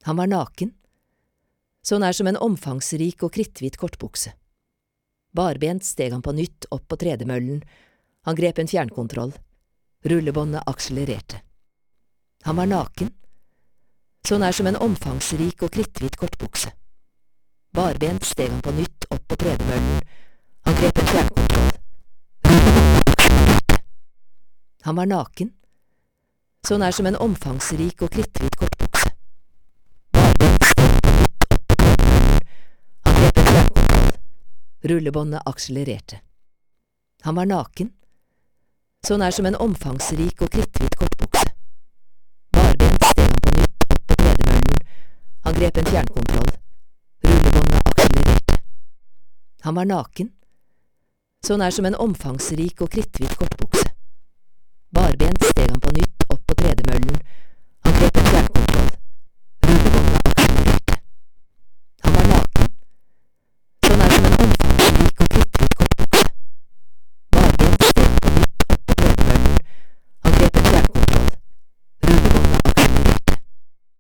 Han var naken, så nær som en omfangsrik og kritthvit kortbukse. Barbent steg han på nytt opp på tredemøllen, han grep en fjernkontroll, rullebåndet akselererte. Han var naken, så nær som en omfangsrik og kritthvit kortbukse. Barbent steg han på nytt opp på tredemøllen, han grep en fjernkontroll, rullebåndet akselererte. Han var naken, så nær som en omfangsrik og kritthvit kortbukse. Barbent steg han på nytt opp på tredemøllen, han grep en fjernkontroll, rullebåndet akselererte. Han var naken, så nær som en omfangsrik og kritthvit kortbukse. Barbent steg han på nytt opp på tredemøllen, han grep en fjernkontroll, rullebåndet akselererte. Han var naken, så nær som en omfangsrik og kritthvit kortbukse. Barbent steg han på nytt